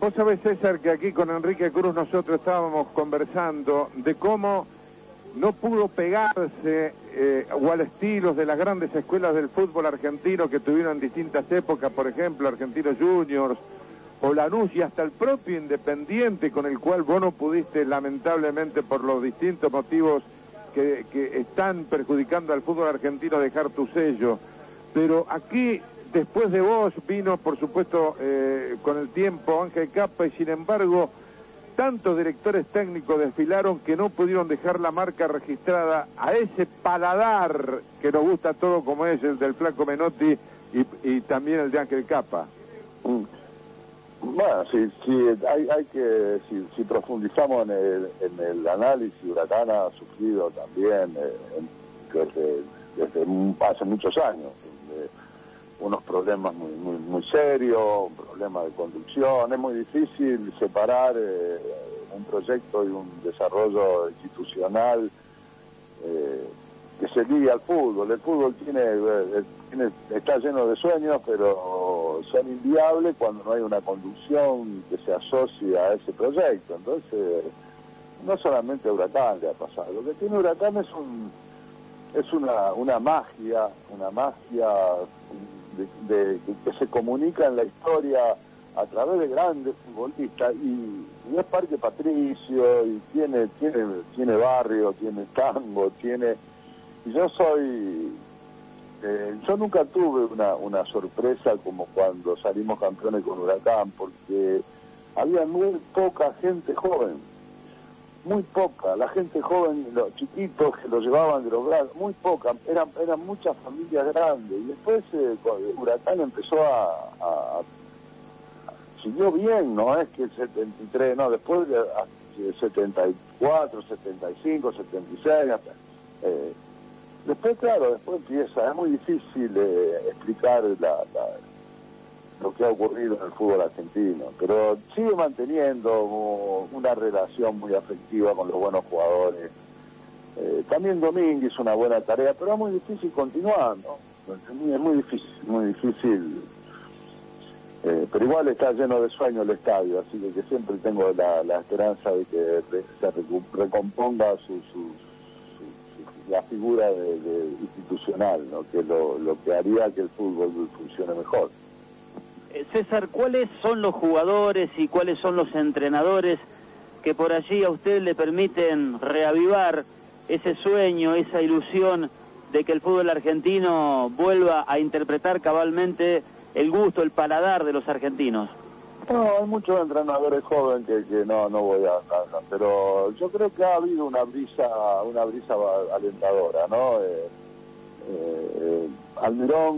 Vos sabés, César, que aquí con Enrique Cruz nosotros estábamos conversando de cómo no pudo pegarse o al estilo de las grandes escuelas del fútbol argentino que tuvieron en distintas épocas, por ejemplo, Argentinos Juniors o Lanús y hasta el propio Independiente, con el cual vos no pudiste, lamentablemente, por los distintos motivos que están perjudicando al fútbol argentino, dejar tu sello. Pero aquí, después de vos, vino, por supuesto, con el tiempo, Ángel Capa, y sin embargo, tantos directores técnicos desfilaron que no pudieron dejar la marca registrada a ese paladar que nos gusta todo, como es el del Flaco Menotti y también el de Ángel Capa. Bueno, si profundizamos en el análisis, Huracán ha sufrido también desde hace muchos años unos problemas muy serios, un problema de conducción. Es muy difícil separar un proyecto y un desarrollo institucional que se ligue al fútbol. El fútbol está lleno de sueños, pero son inviables cuando no hay una conducción que se asocie a ese proyecto. Entonces, no solamente a Huracán le ha pasado. Lo que tiene Huracán es una magia que se comunica en la historia a través de grandes futbolistas, y es Parque Patricio, y tiene barrio, tiene tango, y yo nunca tuve una sorpresa como cuando salimos campeones con Huracán, porque había muy poca gente joven, muy poca. La gente joven, los chiquitos que lo llevaban de los brazos, muy poca. Eran muchas familias grandes. Y después Huracán empezó siguió bien, no es que el 73, no, después de 74, 75, 76, hasta, después, claro, después empieza. Es muy difícil explicar lo que ha ocurrido en el fútbol argentino, pero sigue manteniendo una relación muy afectiva con los buenos jugadores. También Domínguez hizo una buena tarea, pero es muy difícil continuar, ¿no? Es muy difícil, pero igual está lleno de sueños el estadio, así que siempre tengo la esperanza de que se recomponga la figura institucional, ¿no? Que lo que haría que el fútbol funcione mejor. César, ¿cuáles son los jugadores y cuáles son los entrenadores que por allí a usted le permiten reavivar ese sueño, esa ilusión de que el fútbol argentino vuelva a interpretar cabalmente el gusto, el paladar de los argentinos? No, hay muchos entrenadores jóvenes que no voy a hablar, pero yo creo que ha habido una brisa alentadora, ¿no? Almirón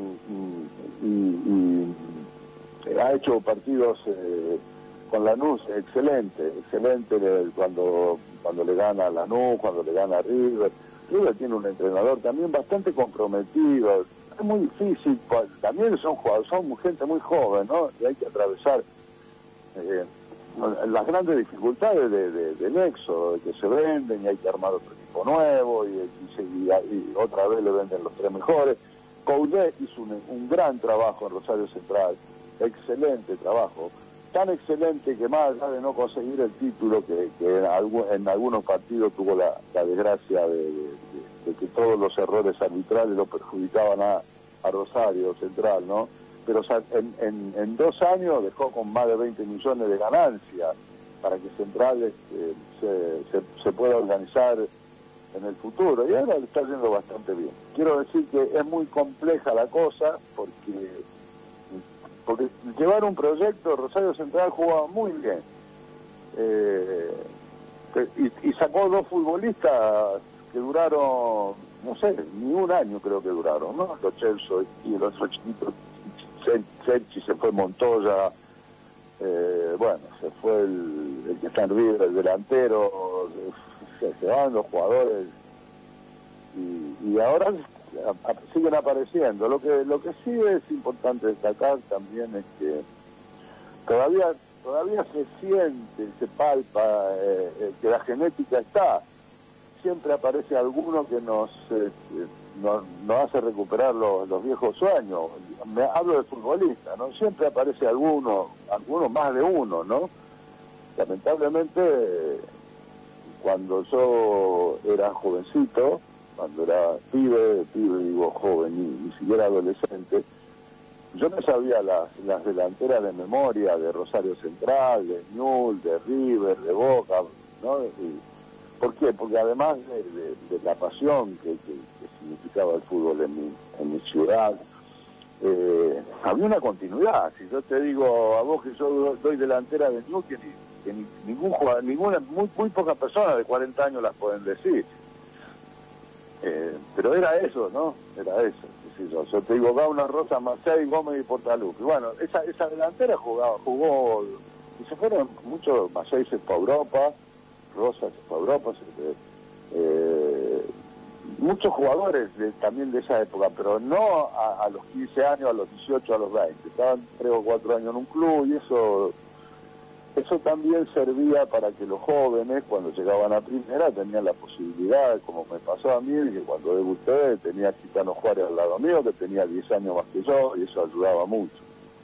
ha hecho partidos con Lanús excelente cuando le gana a Lanús, cuando le gana a River. River tiene un entrenador también bastante comprometido. Es muy difícil, también son gente muy joven, ¿no? Y hay que atravesar las grandes dificultades del éxodo, que se venden y hay que armar otro equipo nuevo y otra vez le venden los tres mejores. Coudet hizo un gran trabajo en Rosario Central, excelente trabajo, tan excelente que más allá de no conseguir el título, que en algunos partidos tuvo la desgracia de que todos los errores arbitrales lo perjudicaban a Rosario Central, ¿no? Pero o sea, en 2 años dejó con más de 20 millones de ganancias para que Central se pueda organizar en el futuro, y ahora le está yendo bastante bien. Quiero decir que es muy compleja la cosa, porque llevar un proyecto, Rosario Central jugaba muy bien, y sacó 2 futbolistas que duraron, no sé, ni 1 año creo que duraron, ¿no? Los Chelsea y los otros chiquitos. Selchi se fue, Montoya, bueno, se fue el que está en River, el delantero, se van los jugadores y ahora siguen apareciendo. Lo que sí es importante destacar también es que todavía se siente, se palpa que la genética está. Siempre aparece alguno que nos nos hace recuperar los viejos sueños. Hablo de futbolista, ¿no? Siempre aparece alguno más de uno, ¿no? Lamentablemente, cuando yo era jovencito, cuando era pibe digo joven, ni siquiera adolescente, yo me sabía las delanteras de memoria de Rosario Central, de Newell's, de River, de Boca, ¿no? ¿Por qué? Porque además de la pasión que significaba el fútbol en mi ciudad, había una continuidad. Si yo te digo a vos que yo doy delantera de Newell's, que ningún jugador, muy pocas personas de 40 años las pueden decir. Pero era eso, ¿no? Era eso. Yo te digo, Gauna, Rosa, Marcel, Gómez y Portalupi. Bueno, esa delantera jugó, y se fueron muchos. Marcel se fue a Europa, Rosa se fue a Europa, muchos jugadores también de esa época, pero no a los 15 años, a los 18, a los 20. Estaban 3 o 4 años en un club, y eso también servía para que los jóvenes, cuando llegaban a primera, tenían la posibilidad, como me pasó a mí, que cuando debuté tenía a Chitano Juárez al lado mío, que tenía 10 años más que yo, y eso ayudaba mucho.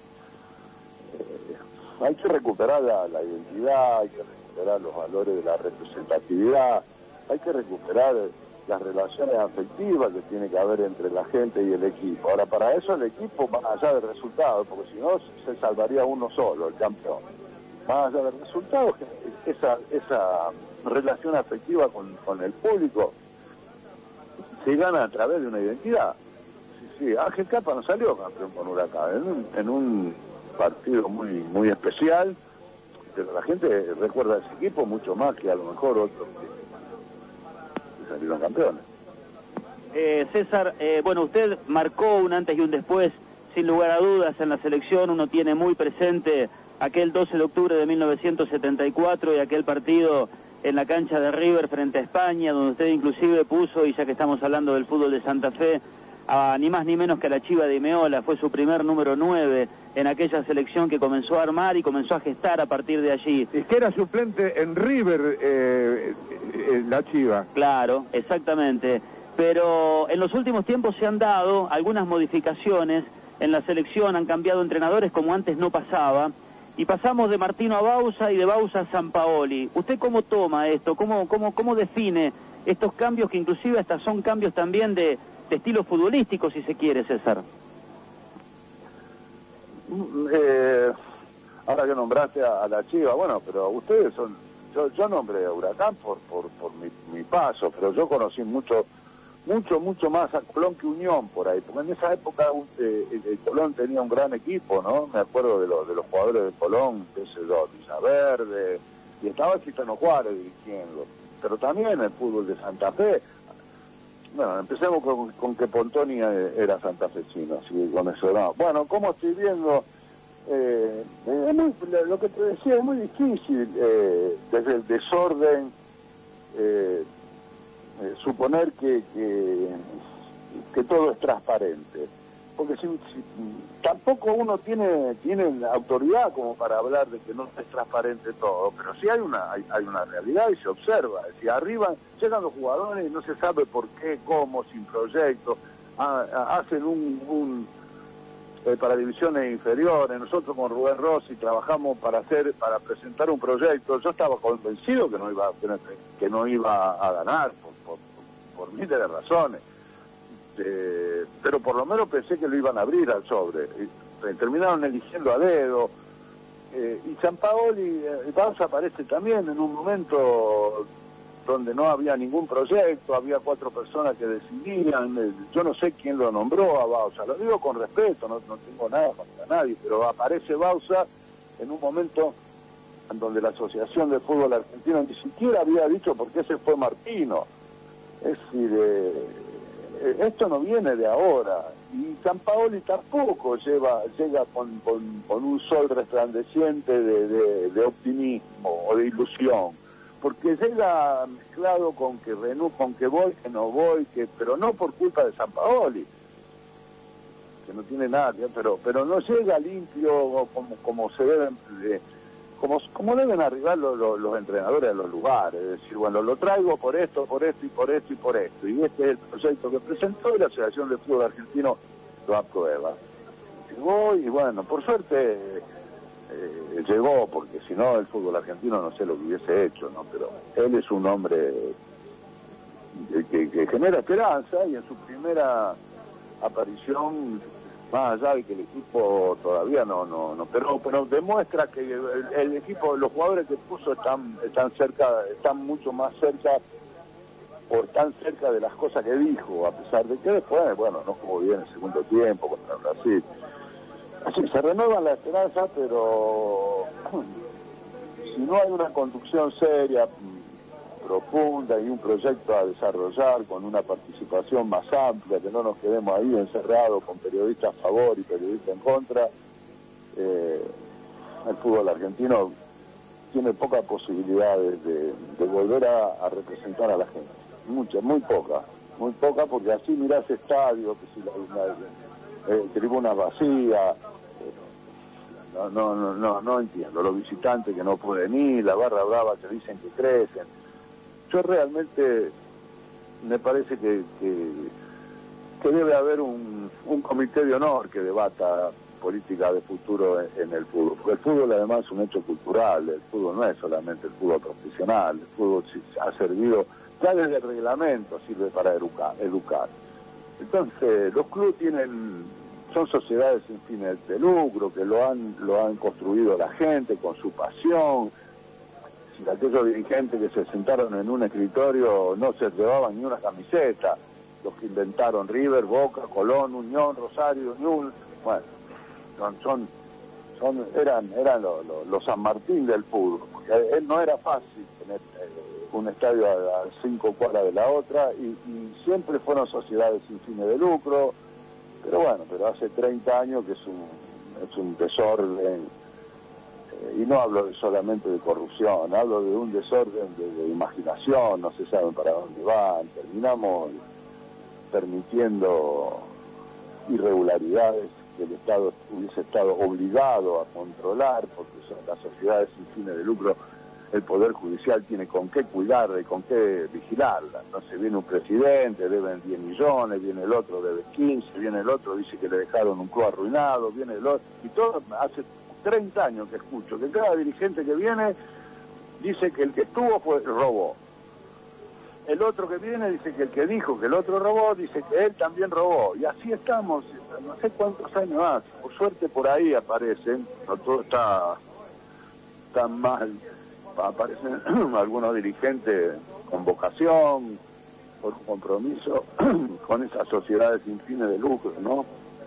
Hay que recuperar la identidad, hay que recuperar los valores de la representatividad, hay que recuperar las relaciones afectivas que tiene que haber entre la gente y el equipo. Ahora, para eso el equipo, más allá del resultado, porque si no se salvaría uno solo, el campeón. Más allá del resultado, esa relación afectiva con el público se gana a través de una identidad. Sí, Ángel Capa no salió campeón con Huracán, en un partido muy especial, pero la gente recuerda a ese equipo mucho más que a lo mejor otros que salieron campeones. César, bueno, usted marcó un antes y un después, sin lugar a dudas, en la selección. Uno tiene muy presente aquel 12 de octubre de 1974 y aquel partido en la cancha de River frente a España, donde usted inclusive puso, y ya que estamos hablando del fútbol de Santa Fe, a ni más ni menos que a la Chiva de Imeola. Fue su primer número 9 en aquella selección que comenzó a armar y comenzó a gestar a partir de allí. Es que era suplente en River, la Chiva. Claro, exactamente. Pero en los últimos tiempos se han dado algunas modificaciones en la selección, han cambiado entrenadores como antes no pasaba, y pasamos de Martino a Bauza y de Bauza a Sampaoli. ¿Usted cómo toma esto? ¿Cómo define estos cambios que inclusive hasta son cambios también de estilo futbolístico, si se quiere, César? Ahora que nombraste a la Chiva, bueno, pero ustedes son... Yo nombré a Huracán por mi paso, pero yo conocí mucho más a Colón que Unión por ahí, porque en esa época el Colón tenía un gran equipo, ¿no? Me acuerdo de los jugadores de Colón, Villaverde, y estaba Chitano Juárez dirigiendo, pero también el fútbol de Santa Fe. Bueno, empecemos con que Pontoni era santafesino, así que con eso no. Bueno, como estoy viendo, lo que te decía, es muy difícil desde el desorden suponer que todo es transparente, porque tampoco uno tiene autoridad como para hablar de que no es transparente todo, pero sí hay una realidad y se observa. Es decir, arriba llegan los jugadores y no se sabe por qué, cómo, sin proyecto, hacen para divisiones inferiores. Nosotros con Rubén Rossi trabajamos para presentar un proyecto. Yo estaba convencido que no iba a ganar por miles de razones, pero por lo menos pensé que lo iban a abrir al sobre. Terminaron eligiendo a dedo, y Sampaoli, Bauza aparece también en un momento donde no había ningún proyecto, había 4 personas que decidían. Yo no sé quién lo nombró a Bauza, lo digo con respeto, no tengo nada contra nadie, pero aparece Bauza en un momento en donde la Asociación de Fútbol Argentino ni siquiera había dicho por qué se fue Martino. Es decir, esto no viene de ahora, y Sampaoli tampoco llega con un sol resplandeciente de optimismo o de ilusión, porque llega mezclado con que voy, que no voy, pero no por culpa de Sampaoli, que no tiene nada, pero no llega limpio como se debe como deben arribar los entrenadores a los lugares, es decir, bueno, lo traigo por esto, por esto y por esto y por esto, y este es el proyecto que presentó y la Asociación de Fútbol Argentino lo aprueba. Llegó y bueno, por suerte llegó, porque si no el fútbol argentino no sé lo que hubiese hecho, ¿no? Pero él es un hombre que genera esperanza, y en su primera aparición, más allá de que el equipo todavía pero demuestra que el equipo, los jugadores que puso están cerca, están mucho más cerca, o están cerca de las cosas que dijo, a pesar de que después, bueno, no jugó bien el segundo tiempo contra Brasil. Así se renueva la esperanza, pero si no hay una conducción seria, profunda y un proyecto a desarrollar con una participación más amplia, que no nos quedemos ahí encerrados con periodistas a favor y periodistas en contra, el fútbol argentino tiene pocas posibilidades de volver a representar a la gente. Muy poca, porque así mirás estadio, que si la tribuna vacía, no entiendo, los visitantes que no pueden ir, la barra brava que dicen que crecen. Yo realmente me parece que debe haber un comité de honor que debata política de futuro en el fútbol, porque el fútbol además es un hecho cultural, el fútbol no es solamente el fútbol profesional, el fútbol ha servido, ya desde el reglamento sirve para educar. Entonces los clubes son sociedades sin fines de lucro, que lo han construido la gente con su pasión. Si aquellos dirigentes que se sentaron en un escritorio no se llevaban ni una camiseta, los que inventaron River, Boca, Colón, Unión, Rosario, Newell's, bueno, eran los San Martín del fútbol, porque él no era fácil tener un estadio a 5 cuadras de la otra, y siempre fueron sociedades sin fines de lucro, pero hace 30 años que es un desorden. Y no hablo solamente de corrupción, hablo de un desorden de imaginación, no se sabe para dónde van, terminamos permitiendo irregularidades que el Estado hubiese estado obligado a controlar, porque son las sociedades sin fines de lucro, el Poder Judicial tiene con qué cuidarla y con qué vigilarla. Entonces viene un presidente, deben 10 millones, viene el otro, debe 15, viene el otro, dice que le dejaron un club arruinado, viene el otro, y todo hace 30 años que escucho que cada dirigente que viene dice que el que estuvo robó. El otro que viene dice que el que dijo que el otro robó, dice que él también robó. Y así estamos, no sé cuántos años más. Por suerte por ahí aparecen, no todo está tan mal, aparecen algunos dirigentes con vocación, por un compromiso con esas sociedades sin fines de lucro, ¿no?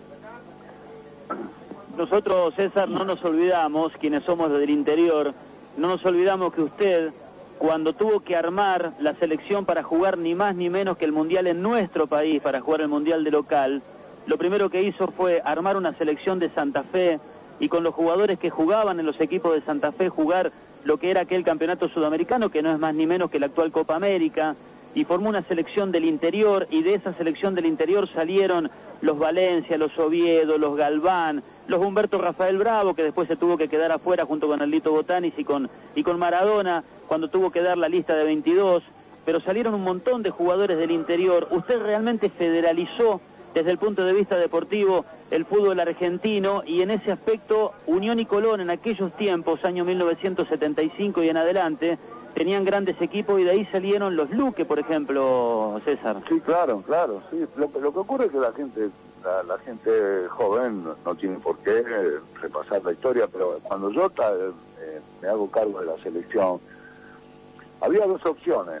Nosotros, César, no nos olvidamos, quienes somos del interior, no nos olvidamos que usted, cuando tuvo que armar la selección para jugar ni más ni menos que el Mundial en nuestro país, para jugar el Mundial de local, lo primero que hizo fue armar una selección de Santa Fe, y con los jugadores que jugaban en los equipos de Santa Fe, jugar lo que era aquel campeonato sudamericano, que no es más ni menos que la actual Copa América, y formó una selección del interior, y de esa selección del interior salieron los Valencia, los Oviedo, los Galván, los Humberto Rafael Bravo, que después se tuvo que quedar afuera junto con Lito Botanis y con Maradona, cuando tuvo que dar la lista de 22, pero salieron un montón de jugadores del interior. Usted realmente federalizó desde el punto de vista deportivo el fútbol argentino, y en ese aspecto Unión y Colón en aquellos tiempos, año 1975 y en adelante, tenían grandes equipos, y de ahí salieron los Luque, por ejemplo, César. Sí, claro, sí. Lo que ocurre es que la gente joven no tiene por qué repasar la historia, pero cuando yo me hago cargo de la selección, había dos opciones.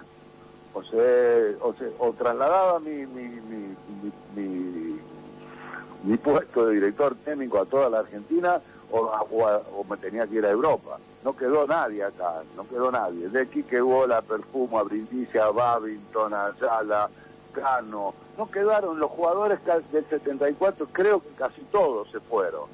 O trasladaba mi puesto de director técnico a toda la Argentina, o me tenía que ir a Europa. No quedó nadie acá, de Quique Bola, Perfumo, a Brindisi, a Babington, a Ayala, Cano, no quedaron los jugadores del 74, creo que casi todos se fueron.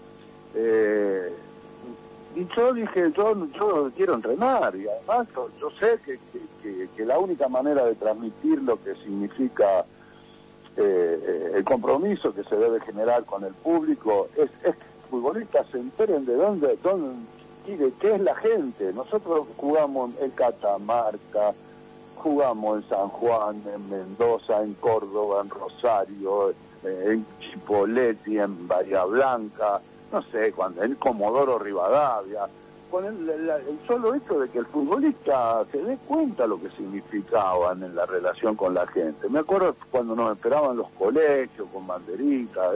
Y yo dije, yo quiero entrenar, y además yo sé que la única manera de transmitir lo que significa el compromiso que se debe generar con el público es que los futbolistas se enteren de dónde qué es la gente. Nosotros jugamos en Catamarca, jugamos en San Juan, en Mendoza, en Córdoba, en Rosario, en Chipoleti, en Bahía Blanca, no sé, en Comodoro Rivadavia. Con el solo hecho de que el futbolista se dé cuenta lo que significaban en la relación con la gente. Me acuerdo cuando nos esperaban los colegios con banderitas.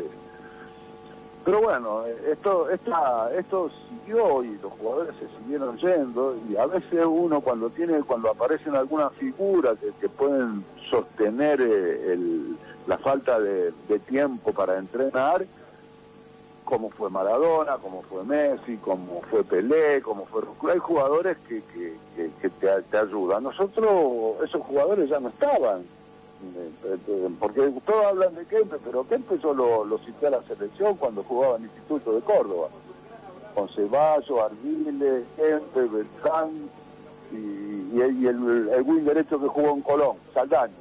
Pero bueno, esto siguió y los jugadores se siguieron yendo, y a veces uno cuando aparecen algunas figuras que pueden sostener la falta de tiempo para entrenar, como fue Maradona, como fue Messi, como fue Pelé, como fue... Hay jugadores que te ayudan. Nosotros, esos jugadores ya no estaban, porque todos hablan de Kempe, pero Kempe yo lo cité a la selección cuando jugaba en el Instituto de Córdoba, con Ceballos, Ardiles, Kempe, Beltrán y el wing derecho que jugó en Colón, Saldaño.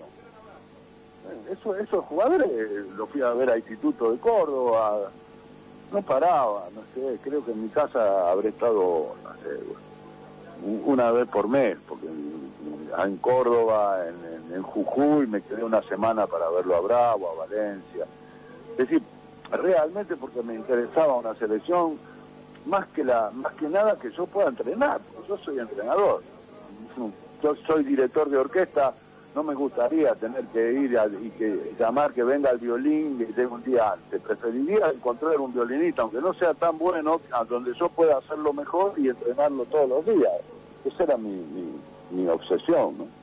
Esos jugadores los fui a ver al Instituto de Córdoba. No paraba, no sé, creo que en mi casa habré estado, no sé, una vez por mes, porque en Córdoba, en Jujuy, me quedé una semana para verlo a Bravo, a Valencia. Es decir, realmente porque me interesaba una selección, más que nada que yo pueda entrenar, porque yo soy entrenador. Yo soy director de orquesta. No me gustaría tener que ir y llamar que venga el violín y llegue un día antes. Preferiría encontrar un violinista, aunque no sea tan bueno, a donde yo pueda hacerlo mejor y entrenarlo todos los días. Esa era mi obsesión, ¿no?